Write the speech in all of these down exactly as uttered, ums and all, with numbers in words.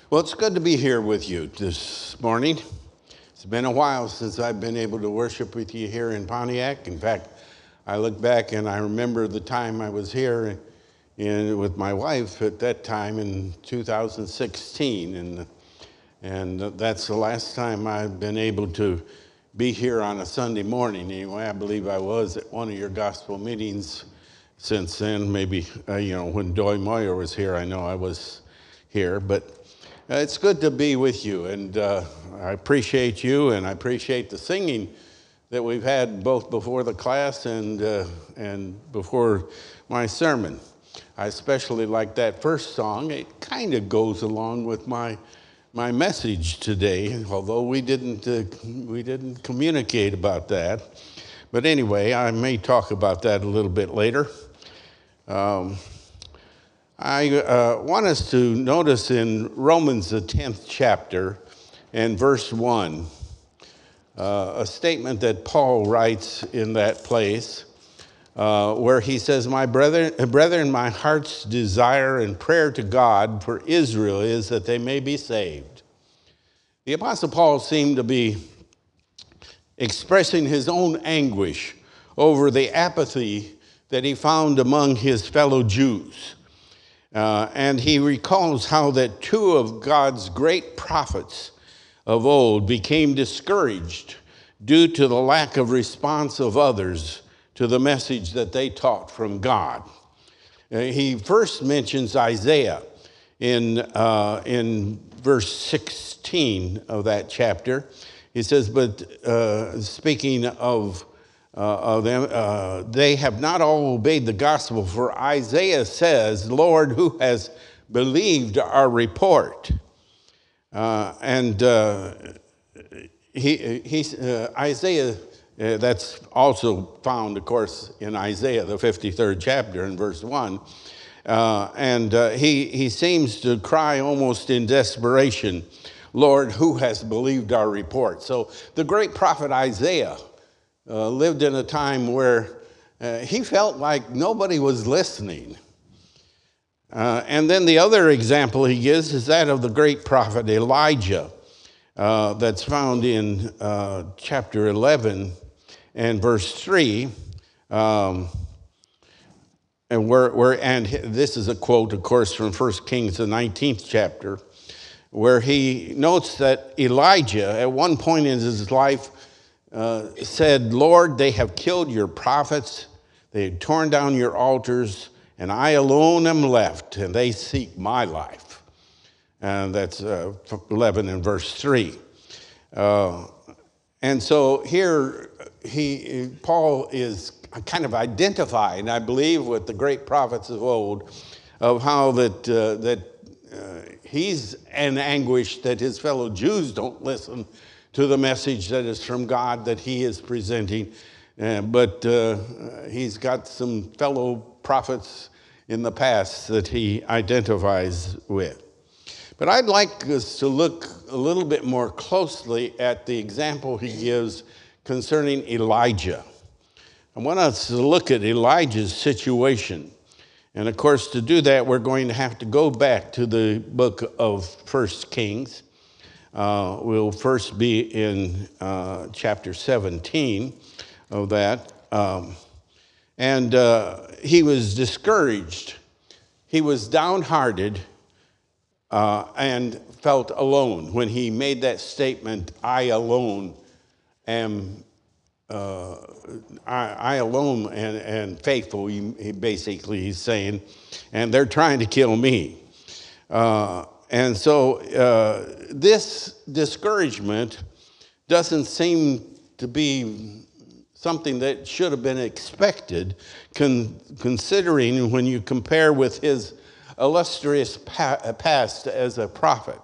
Well, it's good to be here with you this morning. It's been a while since I've been able to worship with you here in Pontiac. In fact, I look back and I remember the time I was here in, with my wife at that time in two thousand sixteen. And, and that's the last time I've been able to be here on a Sunday morning. Anyway, I believe I was at one of your gospel meetings since then. Maybe, uh, you know, when Doy Moyer was here, I know I was here. But Uh, it's good to be with you, and uh, I appreciate you, and I appreciate the singing that we've had both before the class and uh, and before my sermon. I especially like that first song. It kind of goes along with my my message today, although we didn't uh, we didn't communicate about that. But anyway, I may talk about that a little bit later. Um, I uh, want us to notice in Romans, the tenth chapter, and verse one, uh, a statement that Paul writes in that place, uh, where he says, "My brethren, brethren, my heart's desire and prayer to God for Israel is that they may be saved." The Apostle Paul seemed to be expressing his own anguish over the apathy that he found among his fellow Jews. Uh, and he recalls how that two of God's great prophets of old became discouraged due to the lack of response of others to the message that they taught from God. Uh, he first mentions Isaiah in, uh, in verse sixteen of that chapter. He says, but uh, speaking of Uh, of them, uh, they have not all obeyed the gospel, for Isaiah says, Lord, who has believed our report? Uh, and uh, he, he, uh, Isaiah, uh, that's also found, of course, in Isaiah, the fifty-third chapter, in verse one. Uh, and uh, he, he seems to cry almost in desperation, Lord, who has believed our report? So the great prophet Isaiah Uh, lived in a time where uh, he felt like nobody was listening. Uh, and then the other example he gives is that of the great prophet Elijah, uh, that's found in uh, chapter eleven and verse three. Um, and where, where, and this is a quote, of course, from First Kings, the nineteenth chapter, where he notes that Elijah, at one point in his life, Uh, said, Lord, they have killed your prophets, they have torn down your altars, and I alone am left, and they seek my life. And that's uh, eleven and verse three. Uh, and so here, he, Paul is kind of identifying, I believe, with the great prophets of old, of how that, uh, that uh, he's in anguish that his fellow Jews don't listen to the message that is from God that he is presenting. Uh, but uh, he's got some fellow prophets in the past that he identifies with. But I'd like us to look a little bit more closely at the example he gives concerning Elijah. I want us to look at Elijah's situation. And of course, to do that, we're going to have to go back to the book of First Kings. Uh, we'll first be in uh, chapter seventeen of that. Um, and uh, he was discouraged. He was downhearted uh, and felt alone when he made that statement, I alone am, uh, I, I alone and, and faithful, he, he basically he's saying, and they're trying to kill me. Uh, And so uh, this discouragement doesn't seem to be something that should have been expected, con- considering when you compare with his illustrious pa- past as a prophet.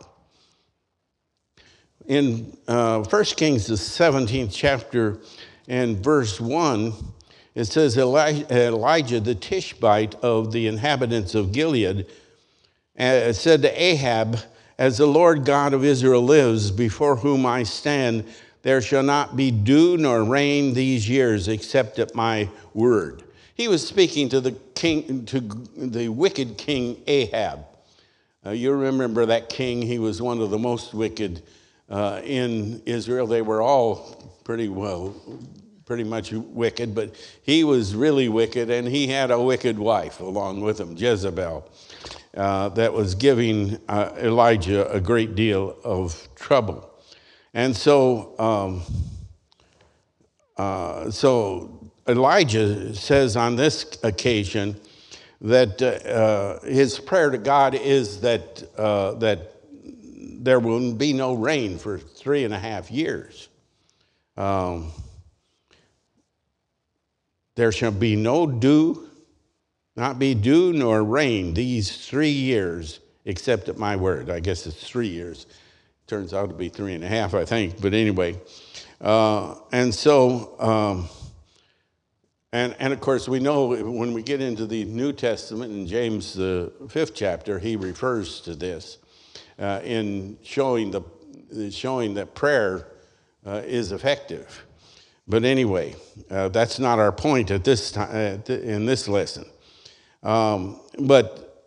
In uh, First Kings, the seventeenth chapter and verse one, it says, Eli- Elijah the Tishbite of the inhabitants of Gilead Uh, said to Ahab, as the Lord God of Israel lives, before whom I stand, there shall not be dew nor rain these years except at my word. He was speaking to the king, to the wicked king Ahab, Uh, you remember that king, he was one of the most wicked uh, in Israel. They were all pretty well, pretty much wicked, but he was really wicked, and he had a wicked wife along with him, Jezebel, uh, that was giving uh, Elijah a great deal of trouble. And so, um, uh, so Elijah says on this occasion that uh, his prayer to God is that uh, that there will be no rain for three and a half years. Um, there shall be no dew, not be dew nor rain these three years, except at my word. I guess it's three years. Turns out to be three and a half, I think. But anyway, uh, and so, um, and and of course, we know when we get into the New Testament in James the fifth chapter, he refers to this uh, in showing the showing that prayer uh, is effective. But anyway, uh, that's not our point at this time uh, in this lesson. Um, but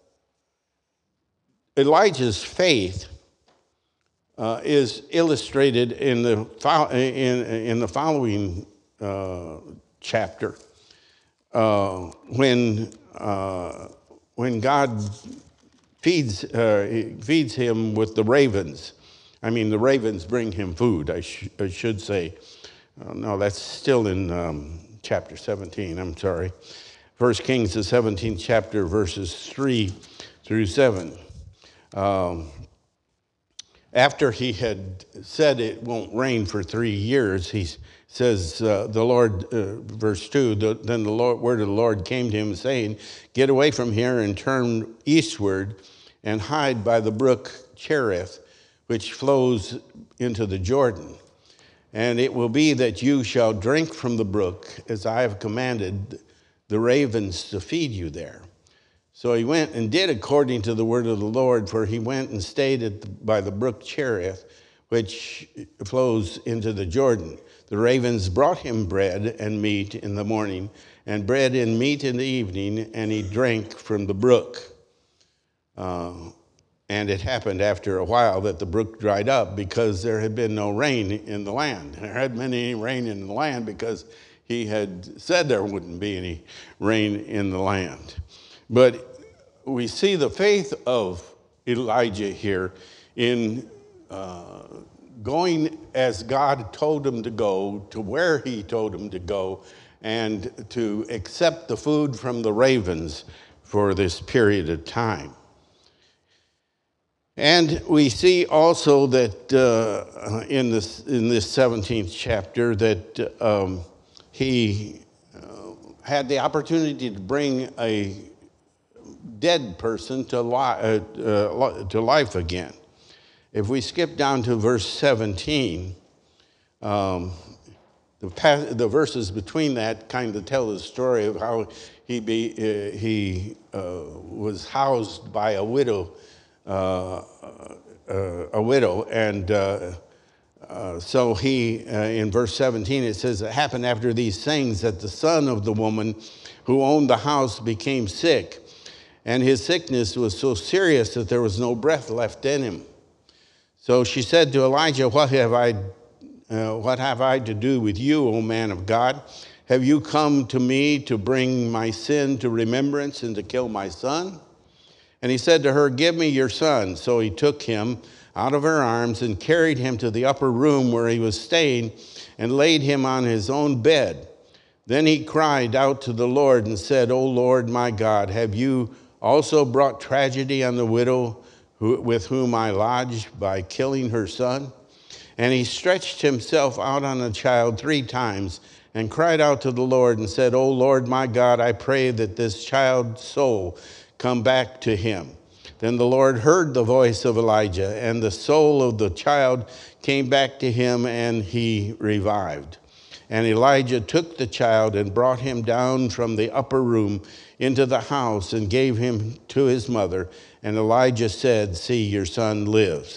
Elijah's faith uh, is illustrated in the in in the following uh, chapter uh, when uh, when God feeds uh, feeds him with the ravens. I mean, the ravens bring him food. I, sh- I should say. Uh, no, that's still in um, chapter seventeen. I'm sorry. First Kings, the seventeenth chapter, verses three through seven. Um, after he had said it won't rain for three years, he says, uh, the Lord, uh, verse two, the, then the Lord, word of the Lord came to him saying, get away from here and turn eastward and hide by the brook Cherith, which flows into the Jordan. And it will be that you shall drink from the brook as I have commanded the ravens to feed you there. So he went and did according to the word of the Lord, for he went and stayed at the, by the brook Cherith, which flows into the Jordan. The ravens brought him bread and meat in the morning, and bread and meat in the evening, and he drank from the brook. Uh, And it happened after a while that the brook dried up because there had been no rain in the land. There hadn't been any rain in the land because he had said there wouldn't be any rain in the land. But we see the faith of Elijah here in uh, going as God told him to go, to where he told him to go, and to accept the food from the ravens for this period of time. And we see also that uh, in this in this seventeenth chapter that um, he uh, had the opportunity to bring a dead person to, li- uh, uh, to life again. If we skip down to verse seventeen, um, the, pa- the verses between that kind of tell the story of how he be uh, he uh, was housed by a widow. Uh, uh, a widow, and uh, uh, so he, uh, in verse seventeen, it says, it happened after these things that the son of the woman who owned the house became sick, and his sickness was so serious that there was no breath left in him. So she said to Elijah, what have I, uh, what have I to do with you, O man of God? Have you come to me to bring my sin to remembrance and to kill my son? And he said to her, give me your son. So he took him out of her arms and carried him to the upper room where he was staying and laid him on his own bed. Then he cried out to the Lord and said, O Lord, my God, have you also brought tragedy on the widow who, with whom I lodged by killing her son? And he stretched himself out on the child three times and cried out to the Lord and said, O Lord, my God, I pray that this child's soul come back to him. Then the Lord heard the voice of Elijah, and the soul of the child came back to him, and he revived. And Elijah took the child and brought him down from the upper room into the house and gave him to his mother. And Elijah said, see, your son lives.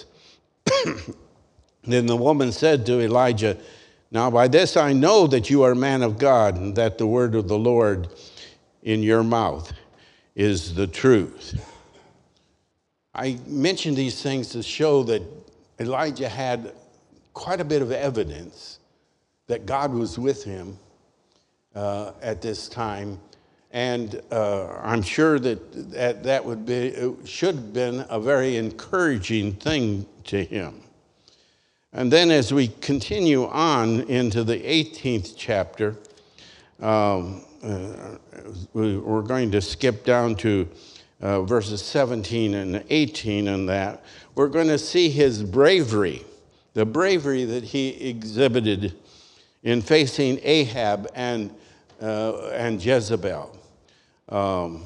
Then the woman said to Elijah, now by this I know that you are a man of God, and that the word of the Lord in your mouth is the truth. I mention these things to show that Elijah had quite a bit of evidence that God was with him uh, at this time. And uh, I'm sure that, that that would be, it should have been a very encouraging thing to him. And then as we continue on into the eighteenth chapter, um, uh, we're going to skip down to uh, verses seventeen and eighteen and that. We're going to see his bravery, the bravery that he exhibited in facing Ahab and, uh, and Jezebel. Um,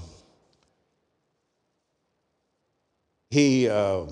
he, uh,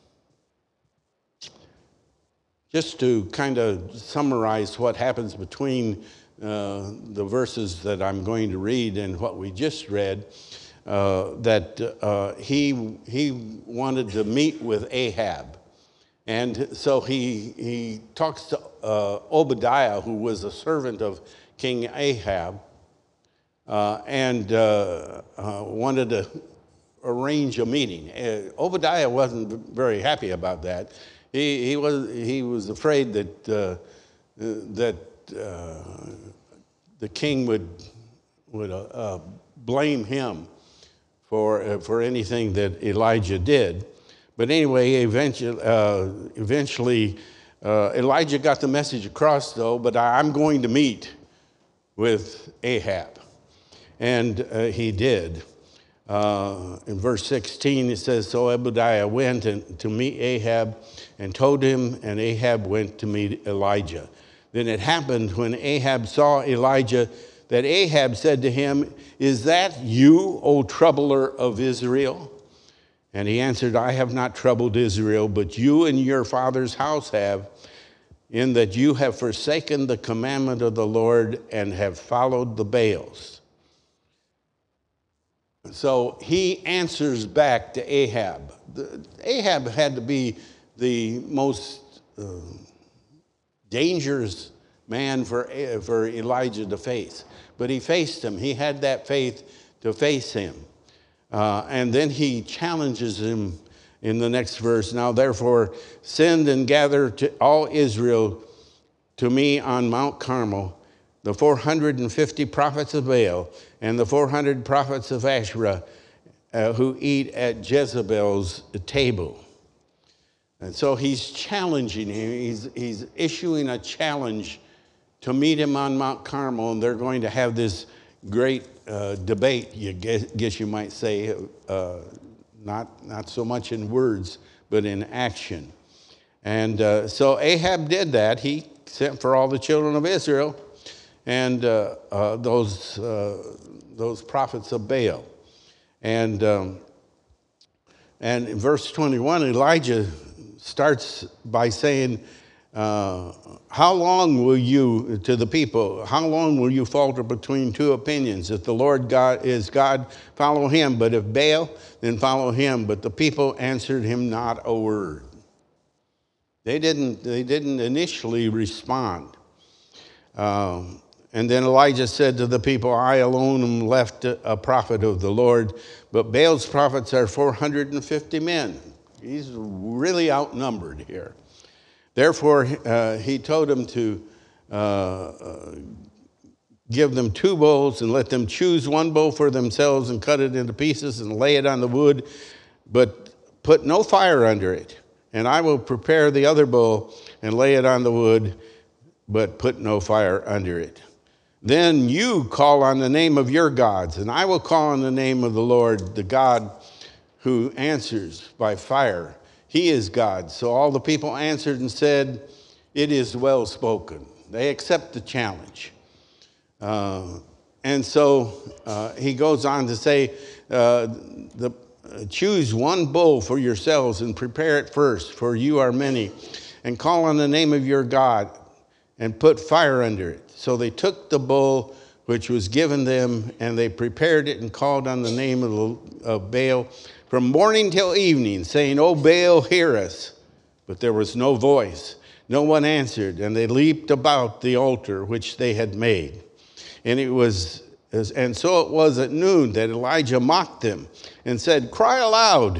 just to kind of summarize what happens between uh, the verses that I'm going to read and what we just read, uh, that uh, he, he wanted to meet with Ahab. And so he, he talks to uh, Obadiah, who was a servant of King Ahab, Uh, and uh, uh, wanted to arrange a meeting. Uh, Obadiah wasn't very happy about that. He, he, was, he was afraid that, uh, that uh, the king would, would uh, uh, blame him for, uh, for anything that Elijah did. But anyway, eventually, uh, eventually uh, Elijah got the message across, though, but I, I'm going to meet with Ahab. And uh, he did. Uh, in verse sixteen, it says, so Obadiah went and, to meet Ahab and told him, and Ahab went to meet Elijah. Then it happened when Ahab saw Elijah that Ahab said to him, is that you, O troubler of Israel? And he answered, I have not troubled Israel, but you and your father's house have, in that you have forsaken the commandment of the Lord and have followed the Baals. So he answers back to Ahab. The, Ahab had to be the most uh, dangerous man for, for Elijah to face. But he faced him. He had that faith to face him. Uh, and then he challenges him in the next verse. Now therefore, send and gather to all Israel to me on Mount Carmel, the four hundred fifty prophets of Baal and the four hundred prophets of Asherah uh, who eat at Jezebel's table. And so he's challenging him. He's, he's issuing a challenge to meet him on Mount Carmel, and they're going to have this great uh, debate, you guess, guess you might say, uh, not, not so much in words, but in action. And uh, so Ahab did that. He sent for all the children of Israel and uh, uh, those, uh, those prophets of Baal. And, um, and in verse twenty-one, Elijah starts by saying, uh, how long will you, to the people, how long will you falter between two opinions? If the Lord God is God, follow him. But if Baal, then follow him. But the people answered him not a word. They didn't, they didn't initially respond. Um, and then Elijah said to the people, I alone am left a prophet of the Lord, but Baal's prophets are four hundred fifty men. He's really outnumbered here. Therefore, uh, he told them to uh, uh, give them two bowls and let them choose one bowl for themselves and cut it into pieces and lay it on the wood, but put no fire under it. And I will prepare the other bowl and lay it on the wood, but put no fire under it. Then you call on the name of your gods, and I will call on the name of the Lord, the God who answers by fire. He is God. So all the people answered and said, it is well spoken. They accept the challenge. Uh, and so uh, he goes on to say, uh, the, uh, choose one bull for yourselves and prepare it first, for you are many, and call on the name of your God and put fire under it. So they took the bull which was given them, and they prepared it and called on the name of, the, of Baal from morning till evening, saying, O Baal, hear us. But there was no voice. No one answered, and they leaped about the altar which they had made. And it was, and so it was at noon that Elijah mocked them and said, cry aloud,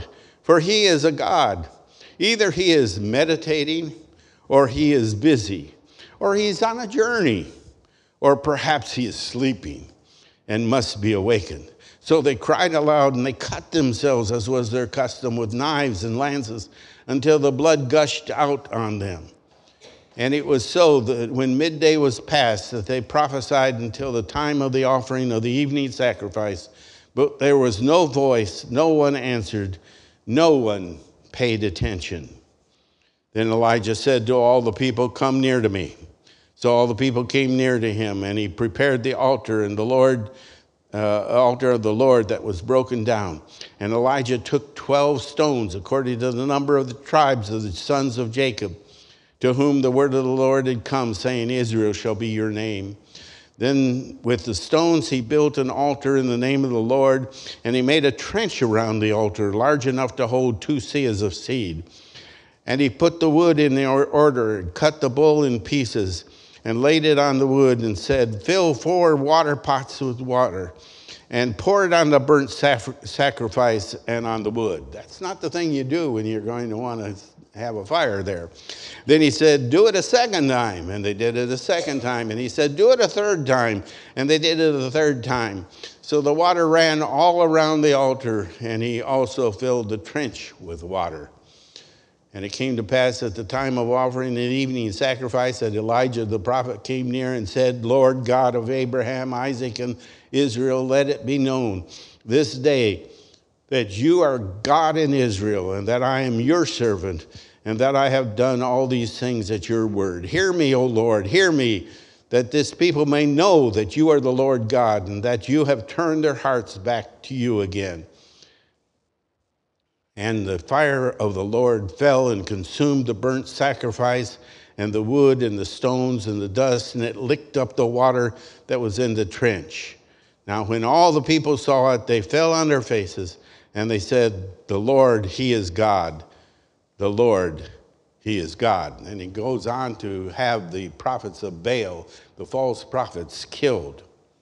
for he is a god. Either he is meditating, or he is busy, or he's on a journey, or perhaps he is sleeping and must be awakened. So they cried aloud, and they cut themselves, as was their custom, with knives and lances, until the blood gushed out on them. And it was so that when midday was past, that they prophesied until the time of the offering of the evening sacrifice. But there was no voice, no one answered, no one paid attention. Then Elijah said to all the people, "Come near to me." So all the people came near to him, and he prepared the altar, and the Lord, uh, altar of the Lord that was broken down. And Elijah took twelve stones, according to the number of the tribes of the sons of Jacob, to whom the word of the Lord had come, saying, "Israel shall be your name." Then with the stones he built an altar in the name of the Lord, and he made a trench around the altar, large enough to hold two seahs of seed. And he put the wood in the order, and cut the bull in pieces, and laid it on the wood, and said, "Fill four water pots with water, and pour it on the burnt sacrifice and on the wood." That's not the thing you do when you're going to want to have a fire there. Then he said, "Do it a second time." And they did it a second time. And he said, "Do it a third time." And they did it a third time. So the water ran all around the altar, and he also filled the trench with water. And it came to pass at the time of offering an evening sacrifice that Elijah the prophet came near and said, "Lord God of Abraham, Isaac, and Israel, let it be known this day that you are God in Israel, and that I am your servant, and that I have done all these things at your word. Hear me, O Lord, hear me, that this people may know that you are the Lord God, and that you have turned their hearts back to you again." And the fire of the Lord fell and consumed the burnt sacrifice and the wood and the stones and the dust, and it licked up the water that was in the trench. Now when all the people saw it, they fell on their faces, and they said, "The Lord, he is God. The Lord, he is God." And he goes on to have the prophets of Baal, the false prophets, killed.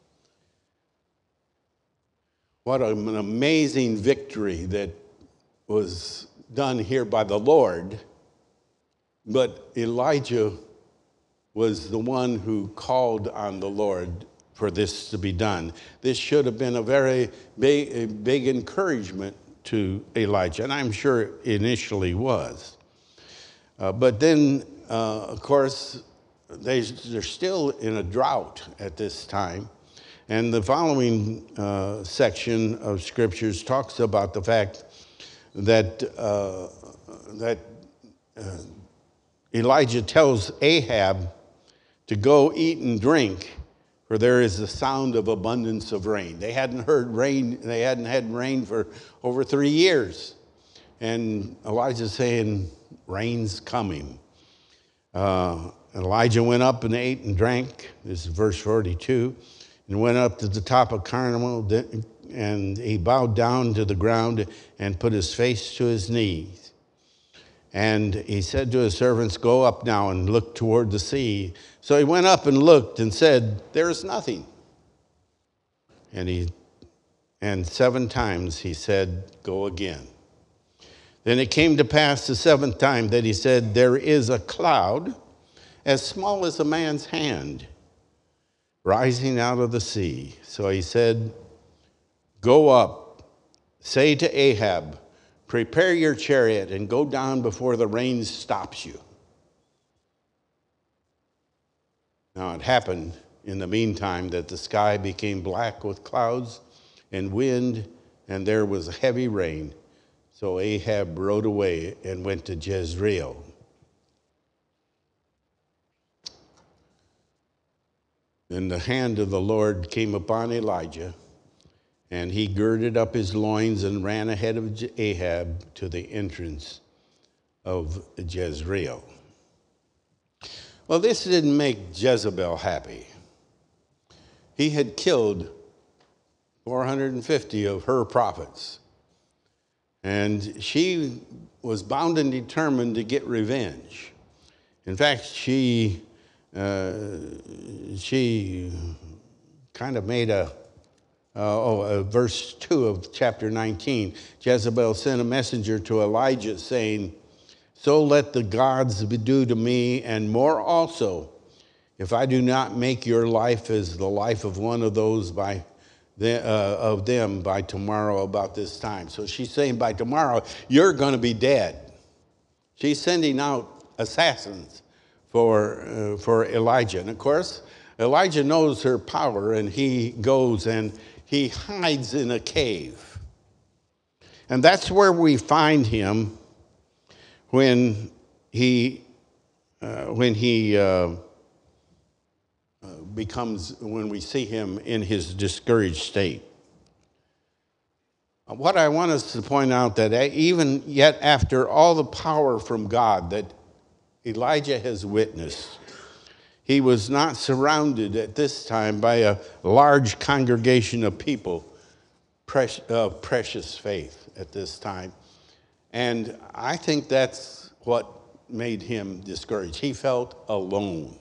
What an amazing victory that was done here by the Lord. But Elijah was the one who called on the Lord for this to be done. This should have been a very big, big encouragement to Elijah, and I'm sure it initially was. Uh, but then, uh, of course, they, they're still in a drought at this time. And the following uh, section of scriptures talks about the fact that, uh, that uh, Elijah tells Ahab to go eat and drink, for there is the sound of abundance of rain. They hadn't heard rain, they hadn't had rain for over three years. And Elijah's saying, rain's coming. Uh, Elijah went up and ate and drank, this is verse forty-two, and went up to the top of Carmel, and he bowed down to the ground and put his face to his knees. And he said to his servants, "Go up now and look toward the sea." So he went up and looked and said, "There is nothing." And he, and seven times he said, "Go again." Then it came to pass the seventh time that he said, "There is a cloud as small as a man's hand rising out of the sea." So he said, "Go up, say to Ahab, prepare your chariot and go down before the rain stops you." Now it happened in the meantime that the sky became black with clouds and wind, and there was heavy rain. So Ahab rode away and went to Jezreel. Then the hand of the Lord came upon Elijah, and he girded up his loins and ran ahead of Ahab to the entrance of Jezreel. Well, this didn't make Jezebel happy. He had killed four hundred fifty of her prophets, and she was bound and determined to get revenge. In fact, she, uh, she kind of made a Uh, oh, uh, verse two of chapter nineteen. Jezebel sent a messenger to Elijah saying, "So let the gods be do to me, and more also, if I do not make your life as the life of one of those by the, uh, of them by tomorrow about this time." So she's saying by tomorrow, you're going to be dead. She's sending out assassins for, uh, for Elijah. And of course, Elijah knows her power, and he goes and he hides in a cave. And that's where we find him when he, uh, when he uh, becomes, when we see him in his discouraged state. What I want us to point out that even yet after all the power from God that Elijah has witnessed, he was not surrounded at this time by a large congregation of people of precious faith at this time. And I think that's what made him discouraged. He felt alone.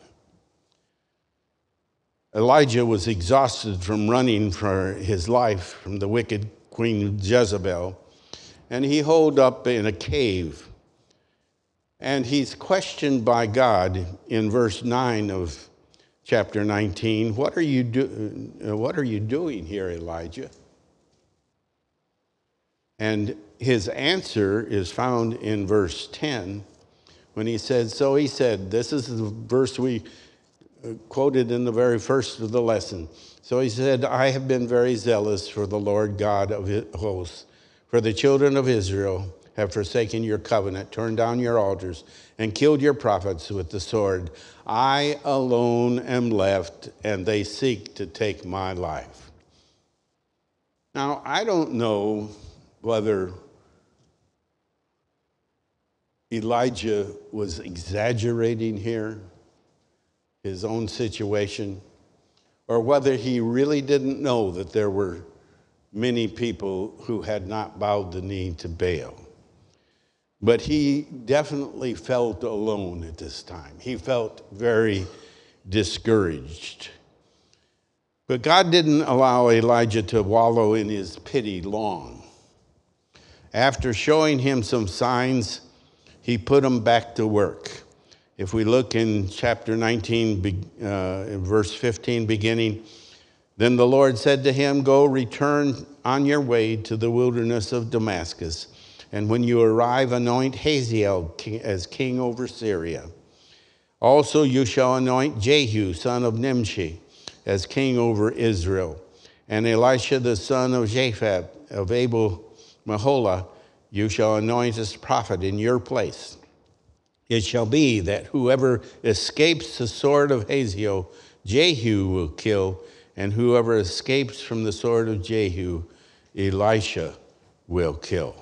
Elijah was exhausted from running for his life from the wicked Queen Jezebel, and he holed up in a cave. And he's questioned by God in verse nine of chapter nineteen. What are you do, what are you doing here, Elijah? And his answer is found in verse ten when he said, so he said, this is the verse we quoted in the very first of the lesson. So he said, I have been very zealous for the Lord God of hosts, for the children of Israel have forsaken your covenant, turned down your altars, and killed your prophets with the sword. I alone am left, and they seek to take my life. Now, I don't know whether Elijah was exaggerating here, his own situation, or whether he really didn't know that there were many people who had not bowed the knee to Baal. But he definitely felt alone at this time. He felt very discouraged. But God didn't allow Elijah to wallow in his pity long. After showing him some signs, he put him back to work. If we look in chapter nineteen, uh, in verse fifteen beginning, then the Lord said to him, go return on your way to the wilderness of Damascus. And when you arrive, anoint Hazael as king over Syria. Also you shall anoint Jehu, son of Nimshi, as king over Israel. And Elisha, the son of Japhet, of Abel Meholah, you shall anoint as prophet in your place. It shall be that whoever escapes the sword of Hazael, Jehu will kill, and whoever escapes from the sword of Jehu, Elisha will kill.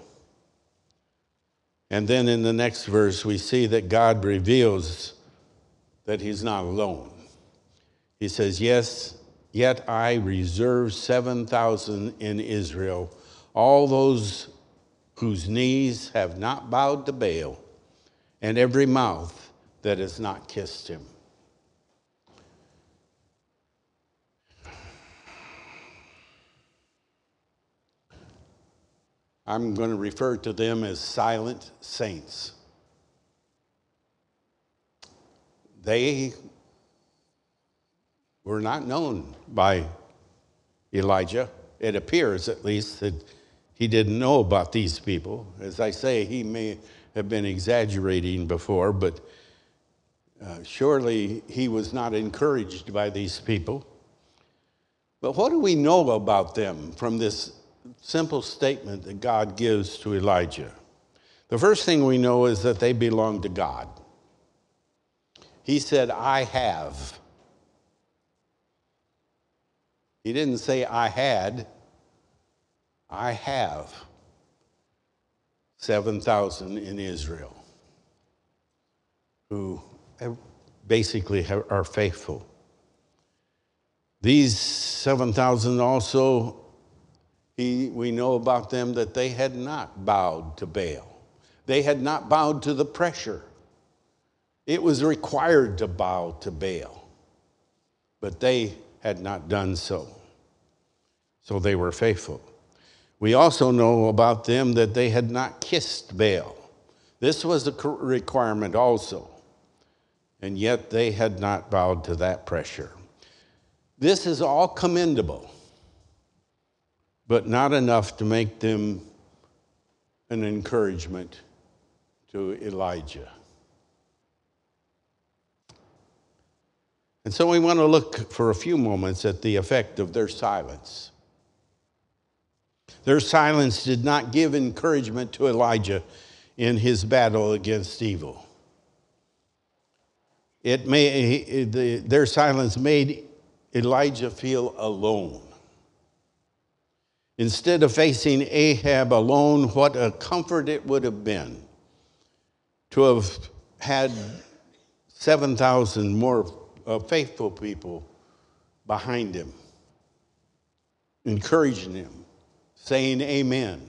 And then in the next verse, we see that God reveals that he's not alone. He says, yes, yet I reserve seven thousand in Israel, all those whose knees have not bowed to Baal, and every mouth that has not kissed him. I'm going to refer to them as silent saints. They were not known by Elijah. It appears, at least, that he didn't know about these people. As I say, he may have been exaggerating before, but uh, surely he was not encouraged by these people. But what do we know about them from this simple statement that God gives to Elijah? The first thing we know is that they belong to God. He said, I have. He didn't say I had. I have seven thousand in Israel who basically are faithful. These seven thousand also, he, we know about them that they had not bowed to Baal. They had not bowed to the pressure. It was required to bow to Baal, but they had not done so. So they were faithful. We also know about them that they had not kissed Baal. This was a requirement also. And yet they had not bowed to that pressure. This is all commendable, but not enough to make them an encouragement to Elijah. And so we want to look for a few moments at the effect of their silence. Their silence did not give encouragement to Elijah in his battle against evil. It may, the, their silence made Elijah feel alone. Instead of facing Ahab alone, what a comfort it would have been to have had seven thousand more uh, faithful people behind him, encouraging him, saying amen.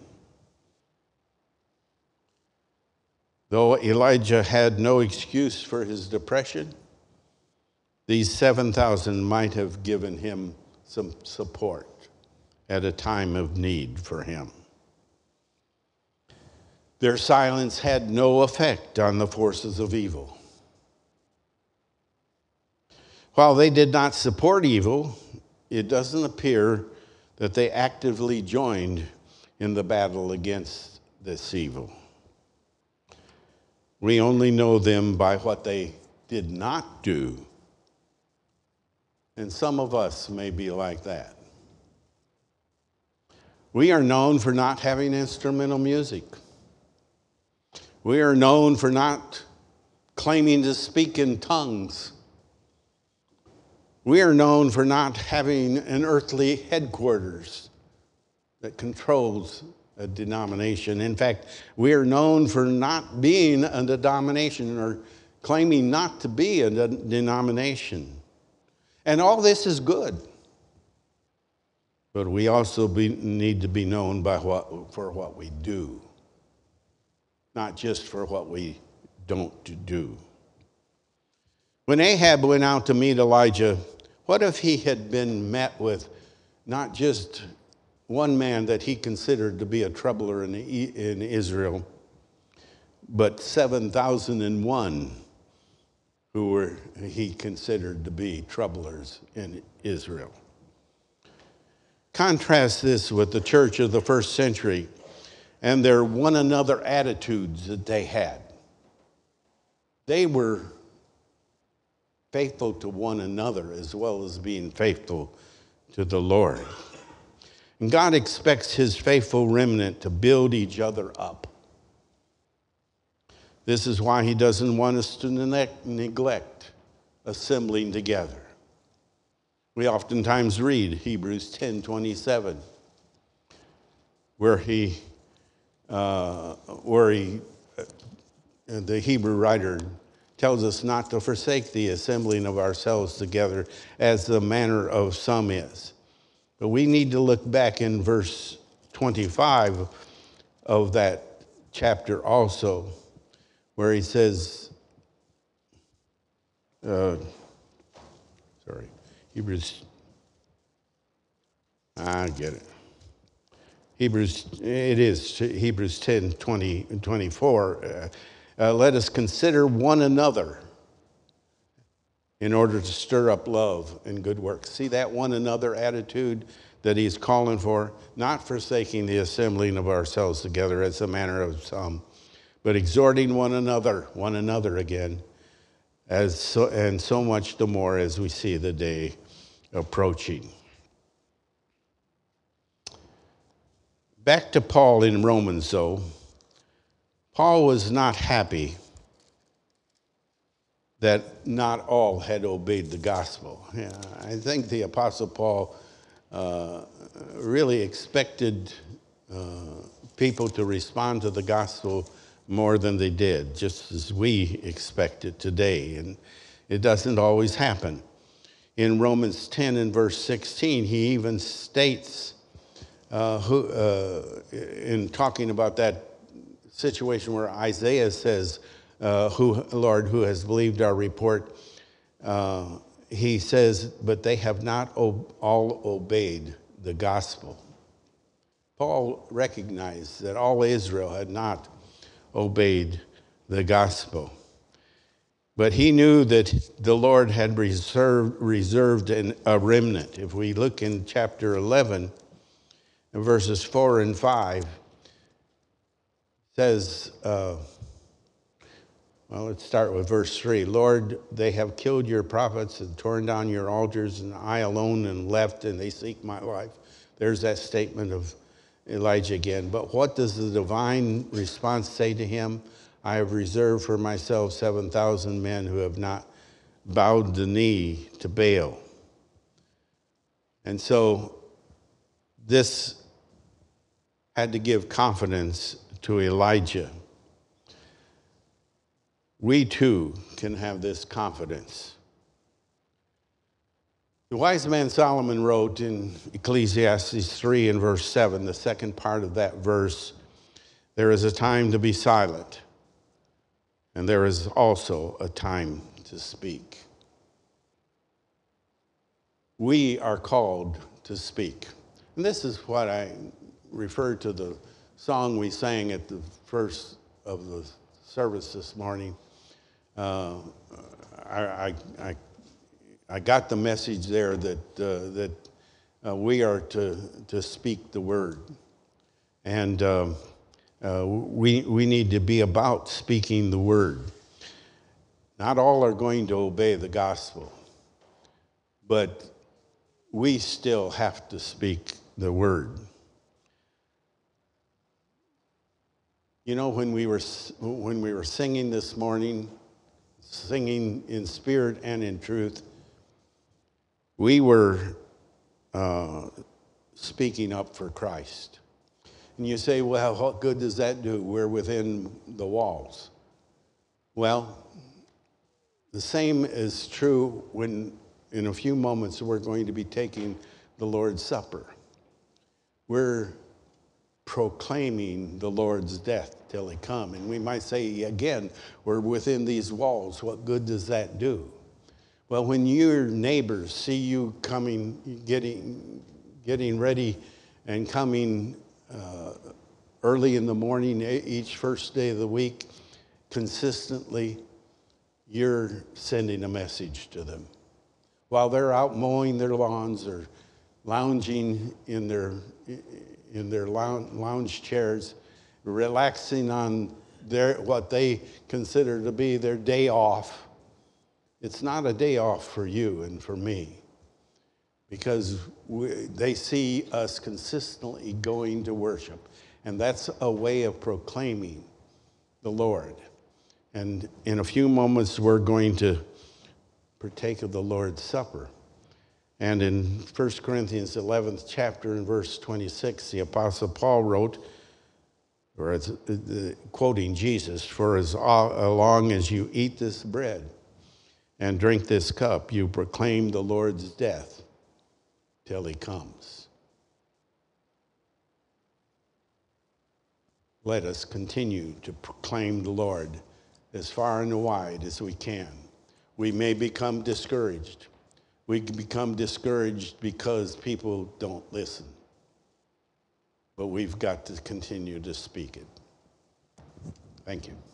Though Elijah had no excuse for his depression, these seven thousand might have given him some support at a time of need for him. Their silence had no effect on the forces of evil. While they did not support evil, it doesn't appear that they actively joined in the battle against this evil. We only know them by what they did not do. And some of us may be like that. We are known for not having instrumental music. We are known for not claiming to speak in tongues. We are known for not having an earthly headquarters that controls a denomination. In fact, we are known for not being a denomination or claiming not to be a denomination. And all this is good. But we also be, need to be known by what, for what we do, not just for what we don't do. When Ahab went out to meet Elijah, what if he had been met with not just one man that he considered to be a troubler in, in Israel, but seven thousand and one who were he considered to be troublers in Israel? Contrast this with the church of the first century and their one another attitudes that they had. They were faithful to one another as well as being faithful to the Lord. And God expects his faithful remnant to build each other up. This is why he doesn't want us to neglect assembling together. We oftentimes read Hebrews ten twenty-seven, where he, uh, where he, uh, the Hebrew writer tells us not to forsake the assembling of ourselves together as the manner of some is. But we need to look back in verse twenty-five of that chapter also, where he says, uh, sorry, Hebrews, I get it. Hebrews, it is Hebrews ten, twenty, twenty-four. Uh, uh, let us consider one another in order to stir up love and good works. See that one another attitude that he's calling for? Not forsaking the assembling of ourselves together as the manner of some, but exhorting one another, one another again, as so, and so much the more as we see the day approaching. Back to Paul in Romans, though. Paul was not happy that not all had obeyed the gospel. Yeah, I think the Apostle Paul uh, really expected uh, people to respond to the gospel more than they did, just as we expect it today. And it doesn't always happen. In Romans ten and verse sixteen, he even states, uh, who, uh, in talking about that situation where Isaiah says, uh, "Who, Lord, who has believed our report?" Uh, he says, "But they have not ob- all obeyed the gospel. Paul recognized that all Israel had not obeyed the gospel. But he knew that the Lord had reserved, reserved an, a remnant. If we look in chapter eleven, verses four and five, it says, uh, well, let's start with verse three. Lord, they have killed your prophets and torn down your altars, and I alone am left, and they seek my life. There's that statement of Elijah again. But what does the divine response say to him? I have reserved for myself seven thousand men who have not bowed the knee to Baal. And so this had to give confidence to Elijah. We too can have this confidence. The wise man Solomon wrote in Ecclesiastes three and verse seven, the second part of that verse, there is a time to be silent, and there is also a time to speak. We are called to speak. And this is what I refer to the song we sang at the first of the service this morning. Uh, I, I, I, I got the message there that, uh, that uh, we are to, to speak the word. And um, uh, we, we need to be about speaking the word. Not all are going to obey the gospel, but we still have to speak the word. You know, when we were when we were singing this morning, singing in spirit and in truth, we were uh, speaking up for Christ. And you say, well, what good does that do? We're within the walls. Well, the same is true when in a few moments we're going to be taking the Lord's Supper. We're proclaiming the Lord's death till he come. And we might say again, we're within these walls. What good does that do? Well, when your neighbors see you coming, getting, getting ready and coming uh, early in the morning, each first day of the week, consistently, you're sending a message to them. While they're out mowing their lawns or lounging in their in their lounge chairs, relaxing on their what they consider to be their day off, it's not a day off for you and for me, because we, they see us consistently going to worship, and that's a way of proclaiming the Lord. And in a few moments, we're going to partake of the Lord's Supper. And in First Corinthians eleventh chapter and verse twenty-six, the Apostle Paul wrote, or it's, uh, quoting Jesus, for as long as you eat this bread and drink this cup, you proclaim the Lord's death till he comes. Let us continue to proclaim the Lord as far and wide as we can. We may become discouraged. We can become discouraged because people don't listen. But we've got to continue to speak it. Thank you.